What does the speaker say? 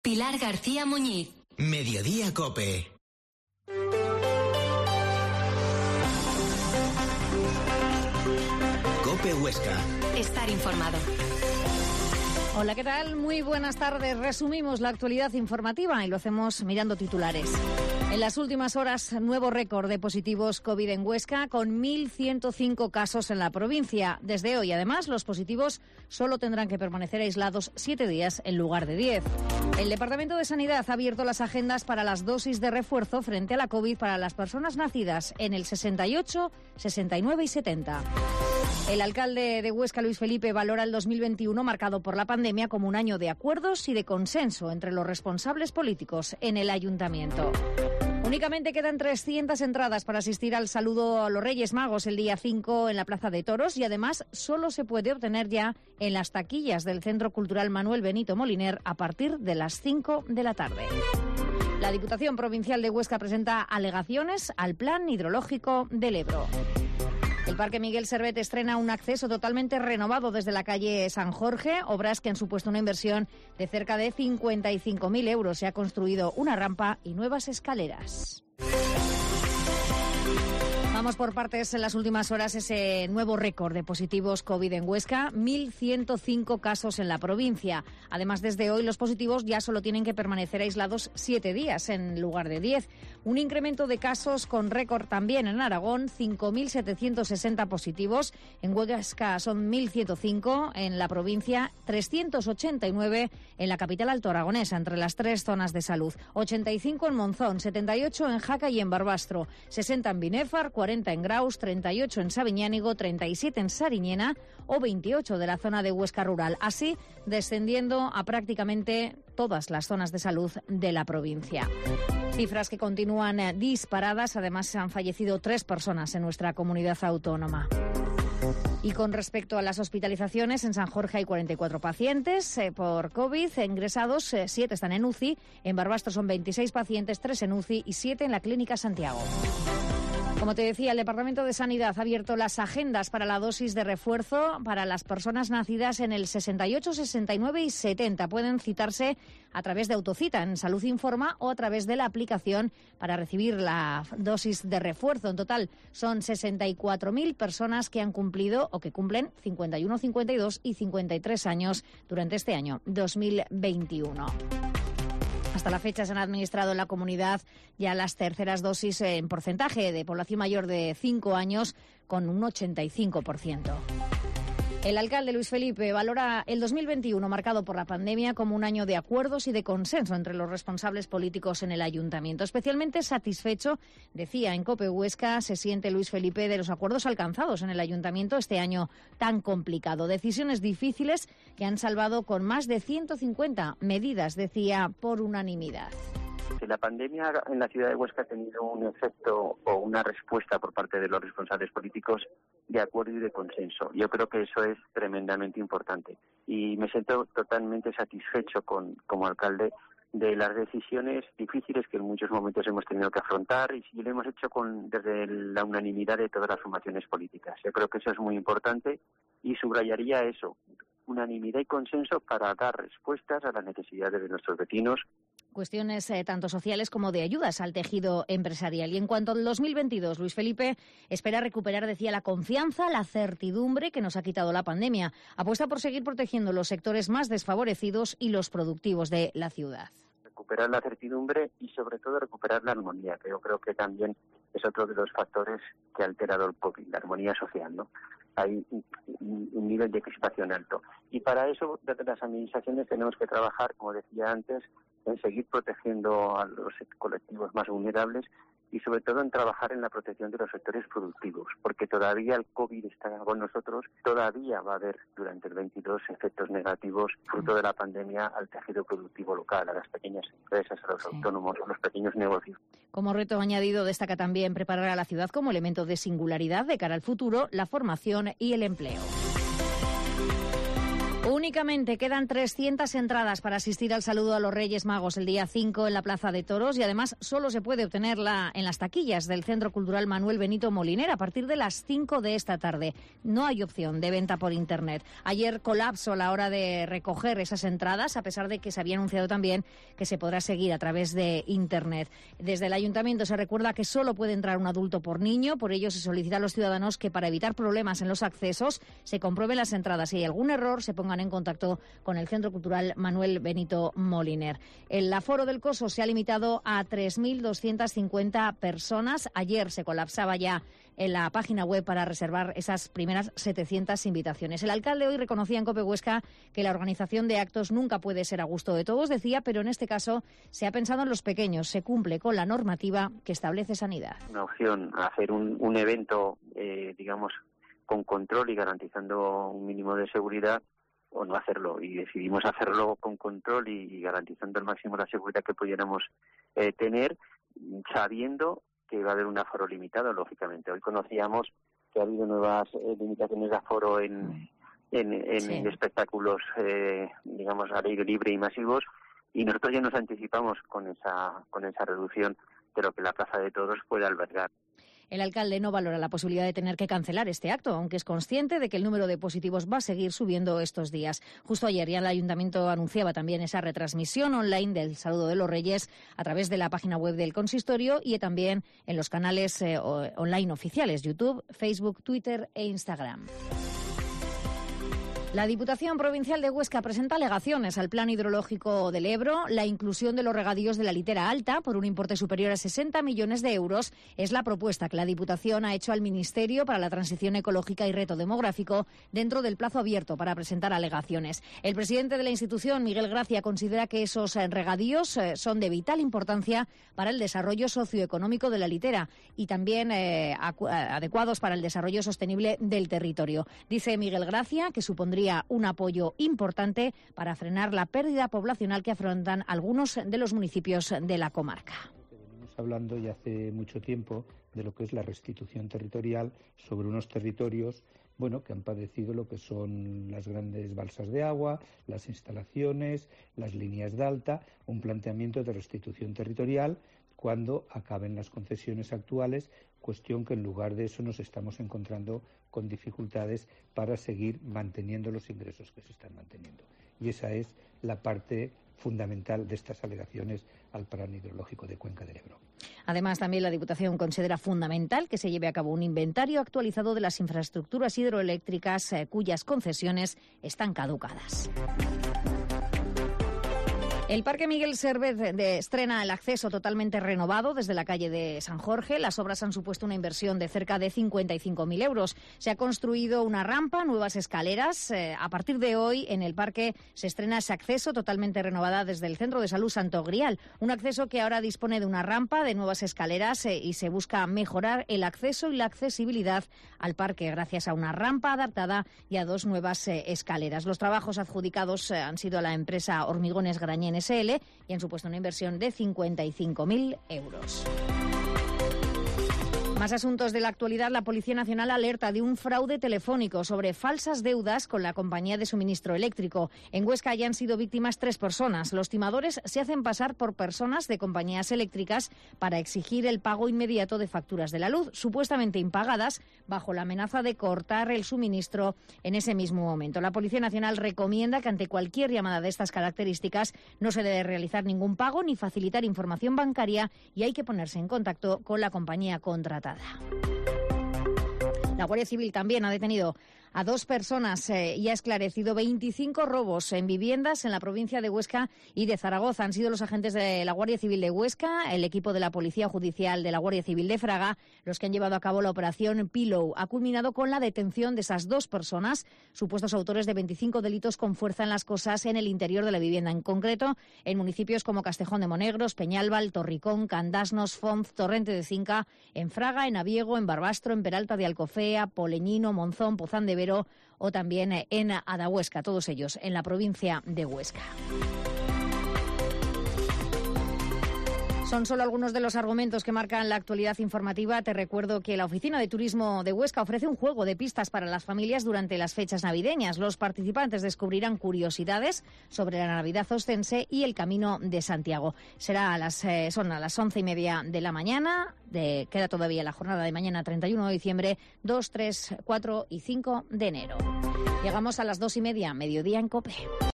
Pilar García Muñiz. Mediodía COPE. COPE Huesca. Estar informado. Hola, ¿qué tal? Muy buenas tardes. Resumimos la actualidad informativa y lo hacemos mirando titulares. En las últimas horas, nuevo récord de positivos COVID en Huesca, con 1.105 casos en la provincia. Desde hoy, además, los positivos solo tendrán que permanecer aislados 7 días en lugar de 10. El Departamento de Sanidad ha abierto las agendas para las dosis de refuerzo frente a la COVID para las personas nacidas en el 68, 69 y 70. El alcalde de Huesca, Luis Felipe, valora el 2021 marcado por la pandemia como un año de acuerdos y de consenso entre los responsables políticos en el ayuntamiento. Únicamente quedan 300 entradas para asistir al saludo a los Reyes Magos el día 5 en la Plaza de Toros y además solo se puede obtener ya en las taquillas del Centro Cultural Manuel Benito Moliner a partir de las 5 de la tarde. La Diputación Provincial de Huesca presenta alegaciones al Plan Hidrológico del Ebro. El Parque Miguel Servet estrena un acceso totalmente renovado desde la calle San Jorge, obras que han supuesto una inversión de cerca de 55.000 euros. Se ha construido una rampa y nuevas escaleras. Vamos por partes. En las últimas horas, ese nuevo récord de positivos COVID en Huesca, 1.105 casos en la provincia. Además, desde hoy los positivos ya solo tienen que permanecer aislados 7 días en lugar de 10. Un incremento de casos con récord también en Aragón, 5.760 positivos. En Huesca son 1.105, en la provincia 389 en la capital altoaragonesa, entre las 3 zonas de salud. 85 en Monzón, 78 en Jaca y en Barbastro, 60 en Binéfar, 40 en Graus, 38 en Sabiñánigo, 37 en Sariñena o 28 de la zona de Huesca Rural. Así, descendiendo a prácticamente todas las zonas de salud de la provincia. Cifras que continúan disparadas. Además, han fallecido 3 personas en nuestra comunidad autónoma. Y con respecto a las hospitalizaciones, en San Jorge hay 44 pacientes por COVID ingresados, 7 están en UCI. En Barbastro son 26 pacientes, 3 en UCI y 7 en la Clínica Santiago. Como te decía, el Departamento de Sanidad ha abierto las agendas para la dosis de refuerzo para las personas nacidas en el 68, 69 y 70. Pueden citarse a través de autocita en Salud Informa o a través de la aplicación para recibir la dosis de refuerzo. En total, son 64.000 personas que han cumplido o que cumplen 51, 52 y 53 años durante este año 2021. Hasta la fecha se han administrado en la comunidad ya las terceras dosis en porcentaje de población mayor de 5 años con un 85%. El alcalde Luis Felipe valora el 2021 marcado por la pandemia como un año de acuerdos y de consenso entre los responsables políticos en el ayuntamiento. Especialmente satisfecho, decía en COPE Huesca, se siente Luis Felipe de los acuerdos alcanzados en el ayuntamiento este año tan complicado. Decisiones difíciles que han salvado con más de 150 medidas, decía, por unanimidad. La pandemia en la ciudad de Huesca ha tenido un efecto o una respuesta por parte de los responsables políticos de acuerdo y de consenso. Yo creo que eso es tremendamente importante y me siento totalmente satisfecho como alcalde de las decisiones difíciles que en muchos momentos hemos tenido que afrontar y lo hemos hecho desde la unanimidad de todas las formaciones políticas. Yo creo que eso es muy importante y subrayaría eso, unanimidad y consenso para dar respuestas a las necesidades de nuestros vecinos. Cuestiones tanto sociales como de ayudas al tejido empresarial. Y en cuanto al 2022, Luis Felipe espera recuperar, decía, la confianza, la certidumbre que nos ha quitado la pandemia. Apuesta por seguir protegiendo los sectores más desfavorecidos y los productivos de la ciudad. Recuperar la certidumbre y sobre todo recuperar la armonía, que yo creo que también es otro de los factores que ha alterado el COVID, la armonía social, ¿no? Hay un nivel de crispación alto. Y para eso, desde las administraciones tenemos que trabajar, como decía antes, en seguir protegiendo a los colectivos más vulnerables y sobre todo en trabajar en la protección de los sectores productivos, porque todavía el COVID está con nosotros, todavía va a haber durante el 22 efectos negativos fruto de la pandemia al tejido productivo local, a las pequeñas empresas, a los autónomos, a los pequeños negocios. Como reto añadido destaca también preparar a la ciudad como elemento de singularidad de cara al futuro, la formación y el empleo. Únicamente quedan 300 entradas para asistir al saludo a los Reyes Magos el día 5 en la Plaza de Toros y además solo se puede obtenerla en las taquillas del Centro Cultural Manuel Benito Moliner a partir de las 5 de esta tarde. No hay opción de venta por Internet. Ayer colapso a la hora de recoger esas entradas, a pesar de que se había anunciado también que se podrá seguir a través de Internet. Desde el Ayuntamiento se recuerda que solo puede entrar un adulto por niño, por ello se solicita a los ciudadanos que para evitar problemas en los accesos se comprueben las entradas. Si hay algún error, se pongan en contacto con el Centro Cultural Manuel Benito Moliner. El aforo del Coso se ha limitado a 3.250 personas. Ayer se colapsaba ya en la página web para reservar esas primeras 700 invitaciones. El alcalde hoy reconocía en COPE Huesca que la organización de actos nunca puede ser a gusto de todos, decía, pero en este caso se ha pensado en los pequeños, se cumple con la normativa que establece Sanidad. Una opción, hacer un evento, digamos, con control y garantizando un mínimo de seguridad, o no hacerlo, y decidimos hacerlo con control y garantizando al máximo la seguridad que pudiéramos tener, sabiendo que va a haber un aforo limitado, lógicamente. Hoy conocíamos que ha habido nuevas limitaciones de aforo en espectáculos, digamos, al aire libre y masivos, y nosotros ya nos anticipamos con esa reducción de lo que la Plaza de Toros puede albergar. El alcalde no valora la posibilidad de tener que cancelar este acto, aunque es consciente de que el número de positivos va a seguir subiendo estos días. Justo ayer ya el Ayuntamiento anunciaba también esa retransmisión online del Saludo de los Reyes a través de la página web del consistorio y también en los canales online oficiales, YouTube, Facebook, Twitter e Instagram. La Diputación Provincial de Huesca presenta alegaciones al Plan Hidrológico del Ebro. La inclusión de los regadíos de la litera alta por un importe superior a 60 millones de euros es la propuesta que la Diputación ha hecho al Ministerio para la Transición Ecológica y Reto Demográfico dentro del plazo abierto para presentar alegaciones. El presidente de la institución, Miguel Gracia, considera que esos regadíos son de vital importancia para el desarrollo socioeconómico de la litera y también adecuados para el desarrollo sostenible del territorio. Dice Miguel Gracia que supondría un apoyo importante para frenar la pérdida poblacional que afrontan algunos de los municipios de la comarca. Venimos hablando ya hace mucho tiempo de lo que es la restitución territorial sobre unos territorios que han padecido lo que son las grandes balsas de agua, las instalaciones, las líneas de alta, un planteamiento de restitución territorial cuando acaben las concesiones actuales, cuestión que en lugar de eso nos estamos encontrando con dificultades para seguir manteniendo los ingresos que se están manteniendo. Y esa es la parte fundamental de estas alegaciones al Plan Hidrológico de Cuenca del Ebro. Además, también la Diputación considera fundamental que se lleve a cabo un inventario actualizado de las infraestructuras hidroeléctricas cuyas concesiones están caducadas. El Parque Miguel Servet estrena el acceso totalmente renovado desde la calle de San Jorge. Las obras han supuesto una inversión de cerca de 55.000 euros. Se ha construido una rampa, nuevas escaleras. A partir de hoy, en el parque se estrena ese acceso totalmente renovada desde el Centro de Salud Santo Grial. Un acceso que ahora dispone de una rampa, de nuevas escaleras y se busca mejorar el acceso y la accesibilidad al parque gracias a una rampa adaptada y a dos nuevas escaleras. Los trabajos adjudicados han sido a la empresa Hormigones Grañén SL y han supuesto una inversión de 55.000 euros. Más asuntos de la actualidad. La Policía Nacional alerta de un fraude telefónico sobre falsas deudas con la compañía de suministro eléctrico. En Huesca ya han sido víctimas 3 personas. Los timadores se hacen pasar por personas de compañías eléctricas para exigir el pago inmediato de facturas de la luz, supuestamente impagadas, bajo la amenaza de cortar el suministro en ese mismo momento. La Policía Nacional recomienda que ante cualquier llamada de estas características no se debe realizar ningún pago ni facilitar información bancaria y hay que ponerse en contacto con la compañía contratada. La Guardia Civil también ha detenido a 2 personas y ha esclarecido 25 robos en viviendas en la provincia de Huesca y de Zaragoza. Han sido los agentes de la Guardia Civil de Huesca, el equipo de la Policía Judicial de la Guardia Civil de Fraga, los que han llevado a cabo la operación Pillow. Ha culminado con la detención de esas 2 personas, supuestos autores de 25 delitos con fuerza en las cosas en el interior de la vivienda. En concreto, en municipios como Castejón de Monegros, Peñalbal, Torricón, Candasnos, Fonz, Torrente de Cinca, en Fraga, en Aviego, en Barbastro, en Peralta de Alcofea, Poleñino, Monzón, Pozán de Vero o también en Adahuesca, todos ellos en la provincia de Huesca. Son solo algunos de los argumentos que marcan la actualidad informativa. Te recuerdo que la Oficina de Turismo de Huesca ofrece un juego de pistas para las familias durante las fechas navideñas. Los participantes descubrirán curiosidades sobre la Navidad ostense y el Camino de Santiago. Será son a las 11:30 de la mañana. Queda todavía la jornada de mañana, 31 de diciembre, 2, 3, 4 y 5 de enero. Llegamos a las 2:30, mediodía en COPE.